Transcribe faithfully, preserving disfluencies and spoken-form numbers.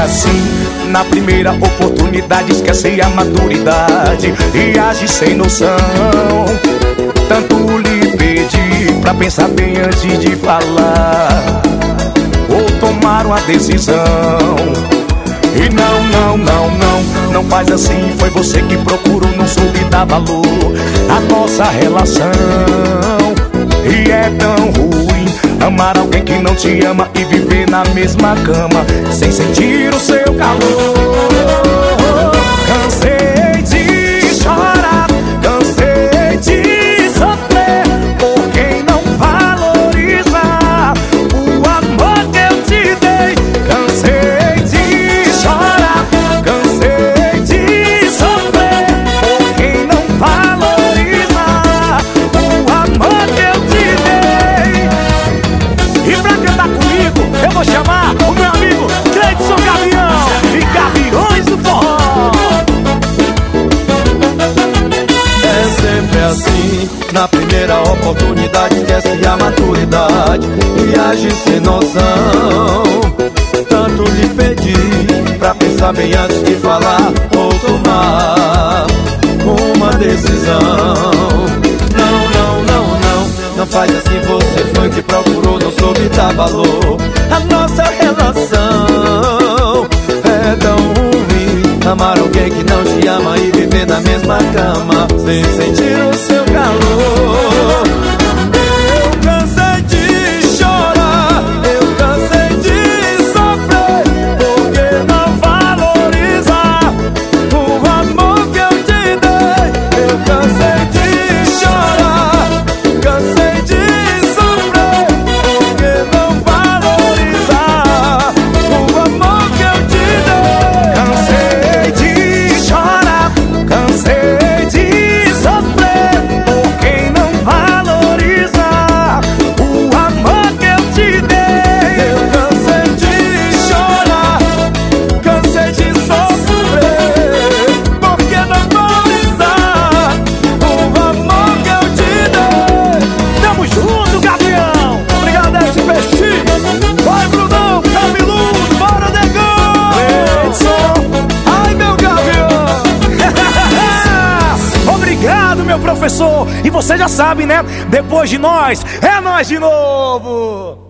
assim. Na primeira oportunidade esquece a maturidade e age sem noção. Tanto lhe pedi pra pensar bem antes de falar ou tomar uma decisão. E não, não, não, não, não faz assim. Foi você que procurou, não soube dar valor à nossa relação. E é tão ruim amar alguém que não te ama e viver na mesma cama sem sentir o seu calor. Cansei de chorar, cansei de sofrer por quem não valoriza o amor que eu te dei. Cansei de chorar, cansei de sofrer por quem não valoriza o amor que eu te dei. E pra cantar comigo eu vou chamar o meu amigo Cleidson Gavião e Gaviões do Forró. É sempre assim, na primeira oportunidade esquece a maturidade e age sem noção. Tanto lhe pedi pra pensar bem antes de falar ou tomar uma decisão. Não, não, não, não, não faz assim. Você foi que procurou, não soube dar valor a nossa relação. É tão ruim amar alguém que não te ama e viver na mesma cama sem sentir o seu calor. Eu cansei de chorar, eu cansei de sofrer porque não valoriza o amor que eu te dei. Eu cansei de chorar, cansei de sofrer porque não valoriza o amor que eu te dei. Cansei de chorar, cansei de sofrer por quem não valoriza o amor que eu te dei. Eu cansei de chorar, cansei de sofrer porque não valoriza o amor que eu te dei. Tamo junto, Gavião! Obrigado, S P X. Vai, Brunão, cabeludo, bora, negão. Cleidson, Ai, meu Gavião. obrigado, meu professor! E você já sabe, né? Depois de nós, é nós de novo!